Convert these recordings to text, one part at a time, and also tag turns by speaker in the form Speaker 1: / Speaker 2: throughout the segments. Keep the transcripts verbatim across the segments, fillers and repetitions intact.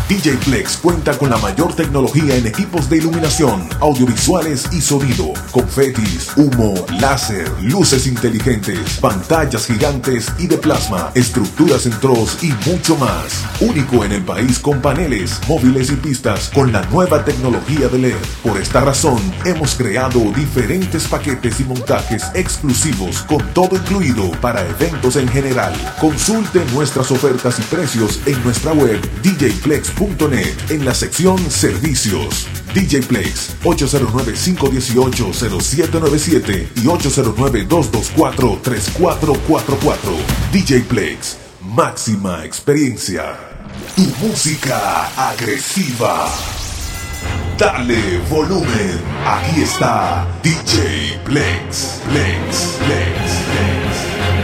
Speaker 1: D J Plex cuenta con la mayor tecnología en equipos de iluminación, audiovisuales y sonido, confetis, humo, láser, luces inteligentes, pantallas gigantes y de plasma, estructuras en troz y mucho más. Único en el país con paneles, móviles y pistas con la nueva tecnología de L E D. Por esta razón, hemos creado diferentes paquetes y montajes exclusivos con todo incluido para eventos en general. Consulte nuestras ofertas y precios en nuestra web d j plex punto net en la sección Servicios. D J Plex ocho cero nueve, cinco uno ocho, cero siete nueve siete y ocho cero nueve, dos dos cuatro, tres cuatro cuatro cuatro. D J Plex, máxima experiencia. Tu música agresiva. Dale volumen. Aquí está D J Plex. Plex, Plex, Plex.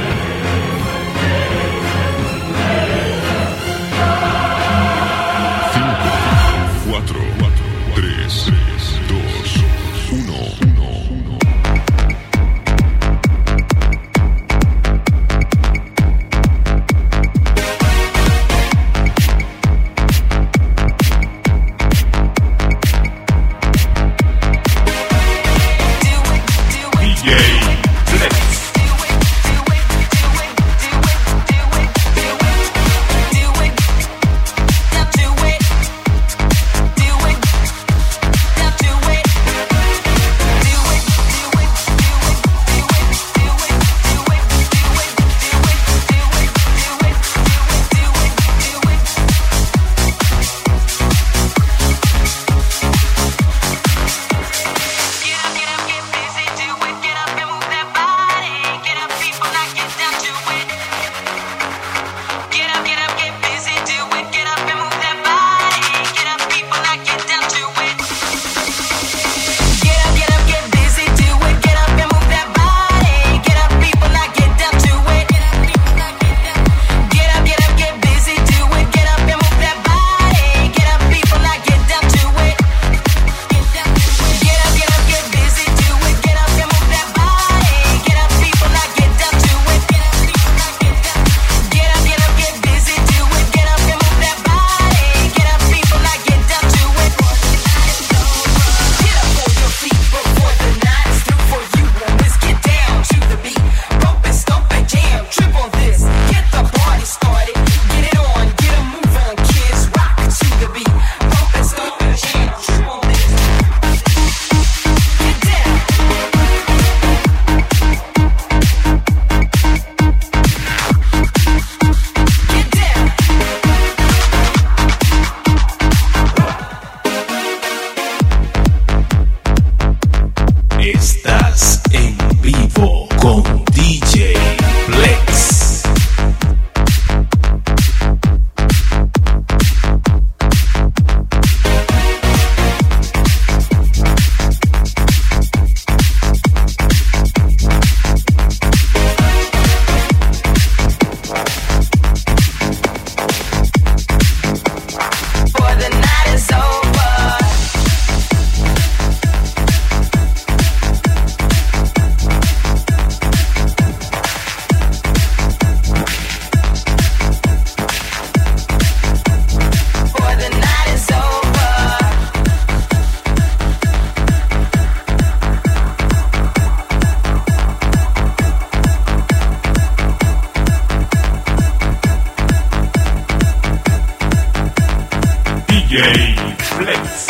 Speaker 1: D J Plex.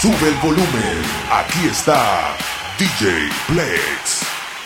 Speaker 1: Sube el volumen. Aquí está D J Plex.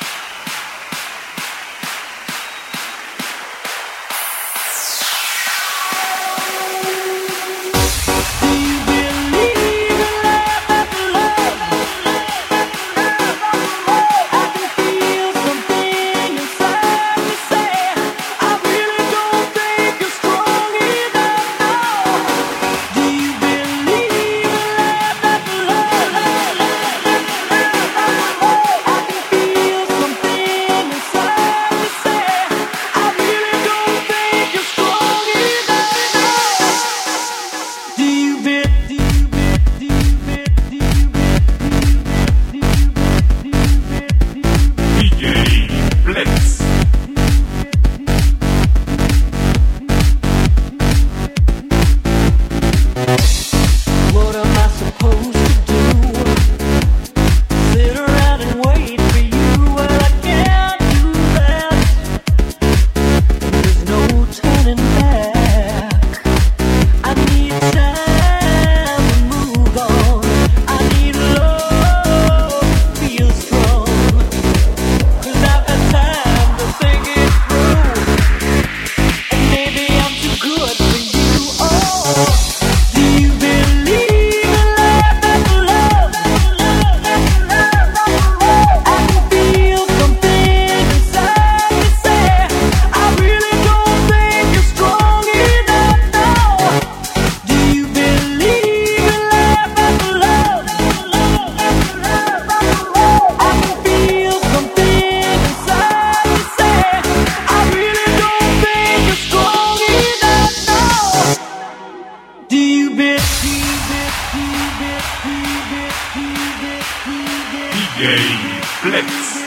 Speaker 1: D J Plex.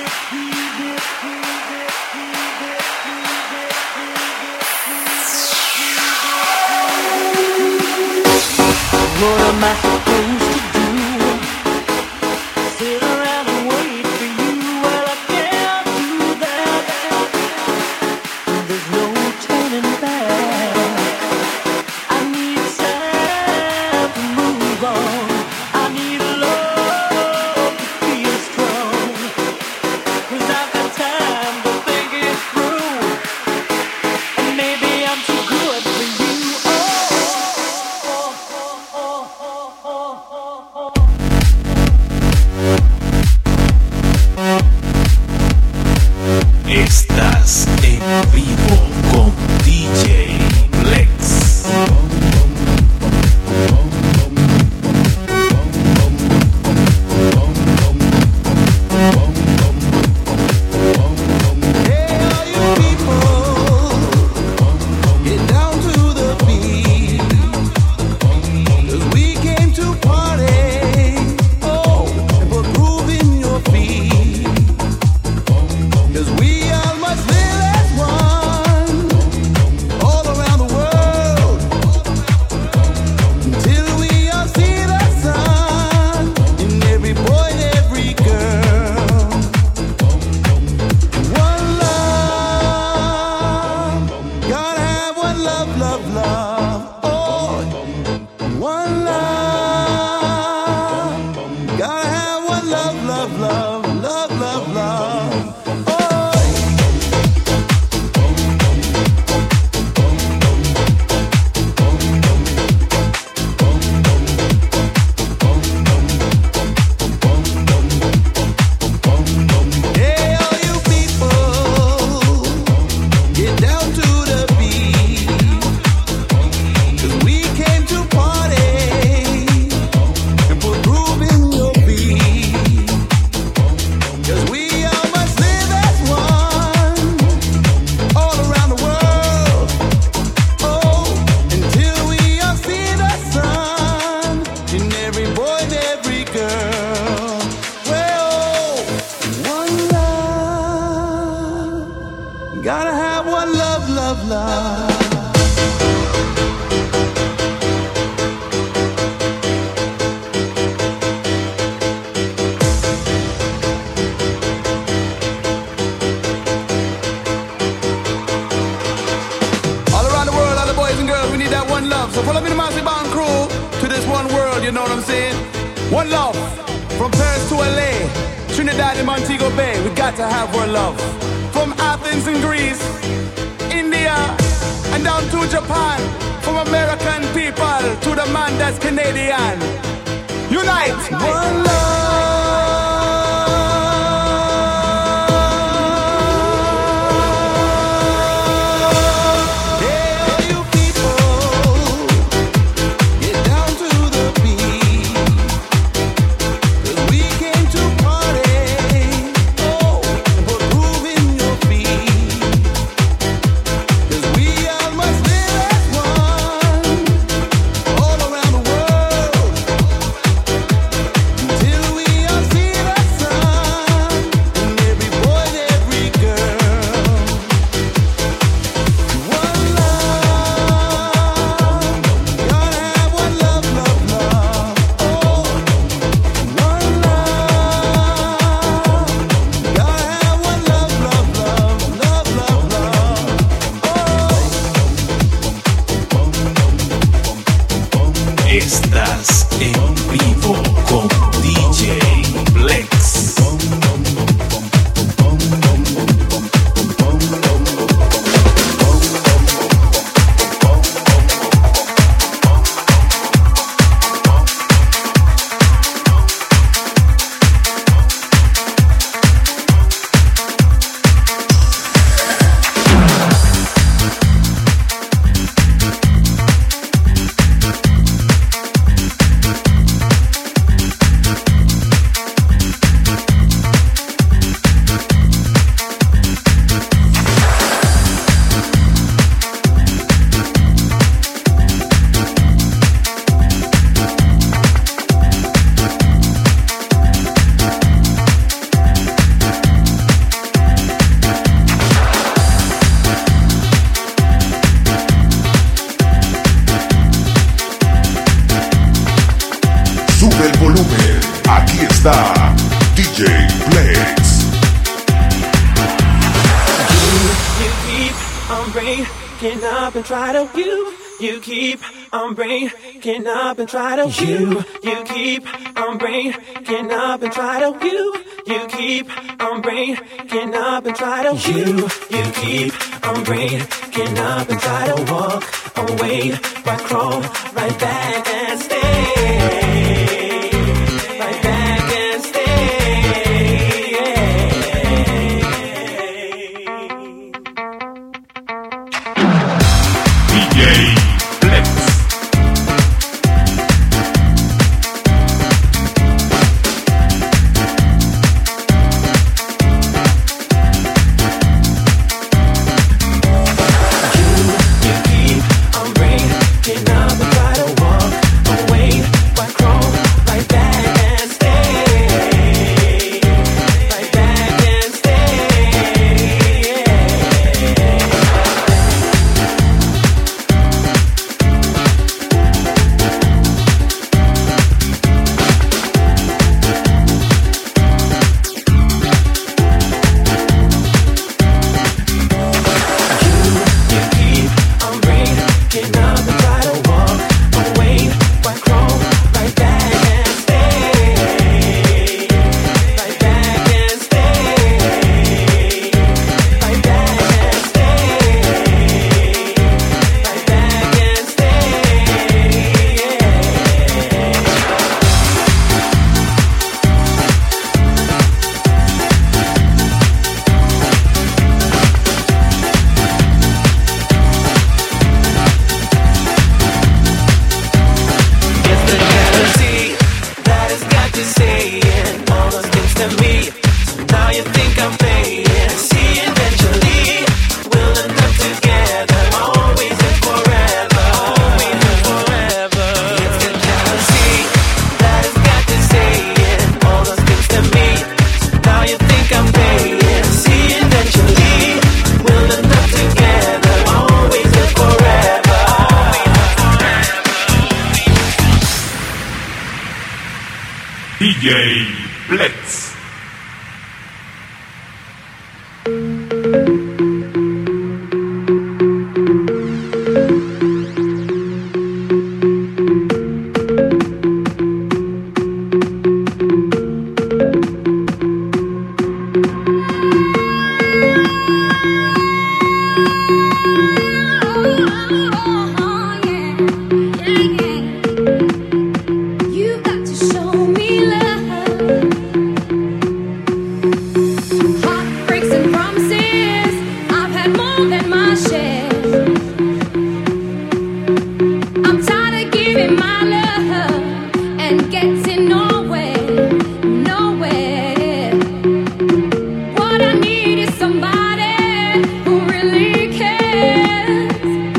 Speaker 2: What am I supposed to do? Sit around and wait for you? Well, I can't do that. There's no turning back. I need time to move on. I need love to feel strong. 'Cause I've got time to think it through. And maybe I'm too good for you.
Speaker 3: Estás en vivo con D J Plex.
Speaker 4: Hey, all you people, get down to the beat, 'cause we came to party, oh, and put groove in your feet, 'cause we all must live as one, all around the world, until we all see the sun in every boy and every girl. One love, gotta have one love, love, love. Oh, one love, gotta have one love, love, love, love, love, love. Oh. Hey, all you people, get down to the beat, 'cause we came to party and put groove in your beat, 'cause we all must live as one, all around the world, oh, until we all see the sun in every boy and every girl. Well, one love, gotta have one love, love, love. All around the world, all the boys and girls, we need that one love. So follow me, the Massive Band crew, to this one world, you know what I'm saying? One love, from Paris to L A, Trinidad and Montego Bay, we got to have one love. From Athens and Greece, India, and down to Japan, from American people to the man that's Canadian. Unite! One love!
Speaker 3: Estás en vivo con D J Flex.
Speaker 1: Sube el volumen, aquí está D J Flex.
Speaker 5: You keep on breaking up and try to you. You keep on breaking up and try to you. You keep on breaking up and try to you. You keep on breaking up and try to you. You keep on breaking up and try to walk away, but crawl right back and stay. Right back and stay.
Speaker 3: D J Flex. D J Flex.
Speaker 6: my love and getting nowhere, nowhere. What I need is somebody who really cares.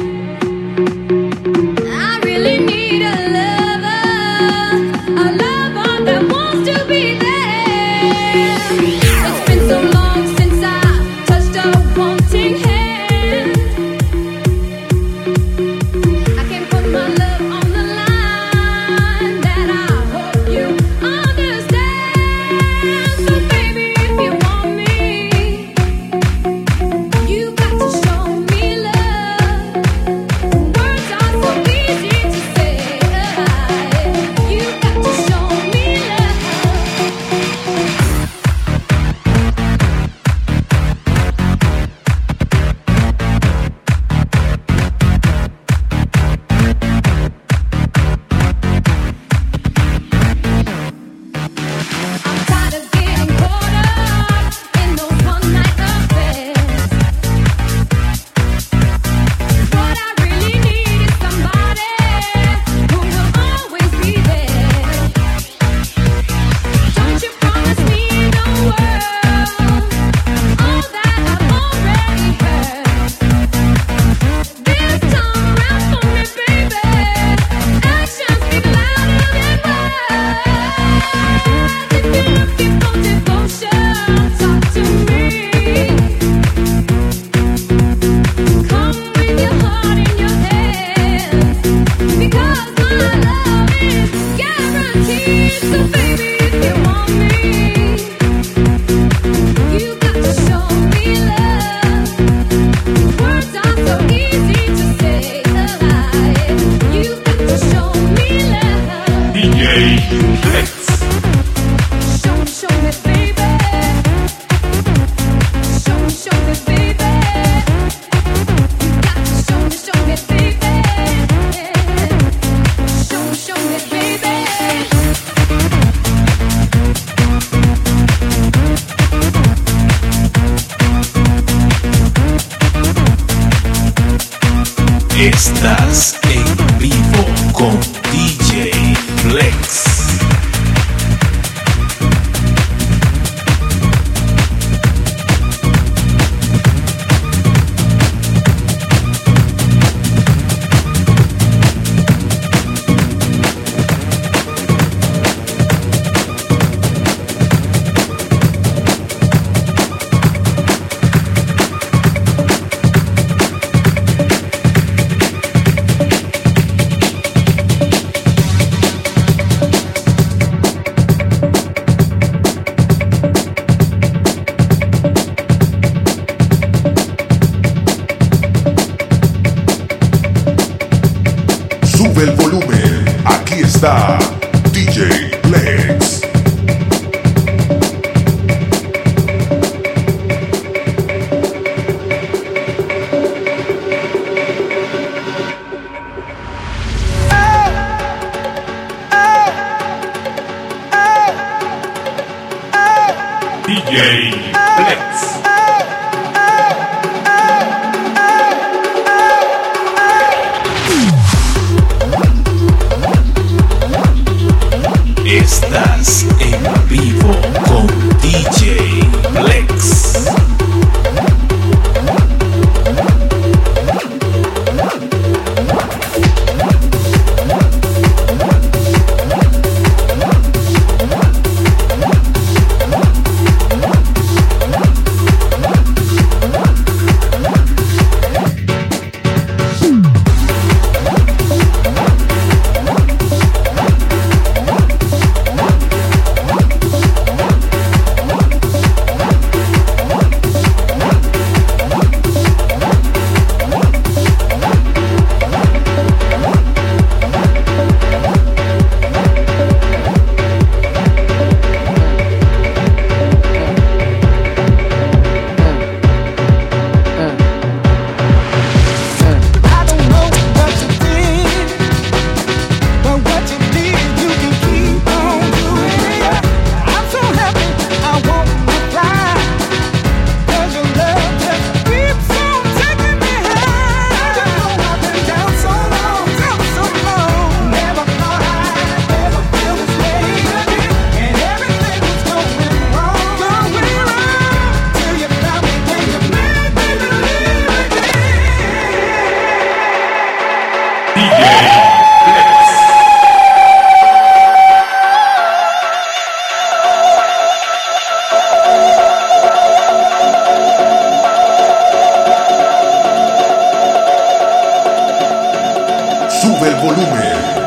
Speaker 6: I really need a lover, a lover that wants to be there. It's been so long since I touched a wanting hand. I can put my love on the line, that I hope you understand. So baby, if you want me, you got to show me love. Words are so easy to say. You got to show me love. I'm tired of getting caught up in those one-night affairs. What I really need is somebody who will always be there. Don't you promise me the world, all that I've already heard. This time around for me, baby, actions speak louder than words. If you're looking for devotion, talk to me. Come with your heart in your hands, because my love is guaranteed. So baby, if you want me, you got to show me love. Words are so easy to say. You got to show me love.
Speaker 3: D J Flex.
Speaker 6: Show me, show me, baby. Show me, show me, baby. You got to show me, show me, baby. Show me, show me, baby.
Speaker 3: Estás en vivo con D J Flex.
Speaker 1: Sube el volumen. Aquí está D J Flex.
Speaker 3: D J Flex. Estás en vivo con D J Flex.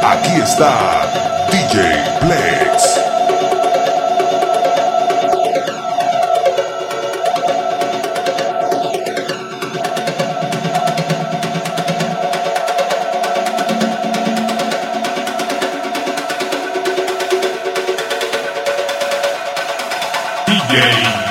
Speaker 1: Aquí está D J Plex.
Speaker 3: D J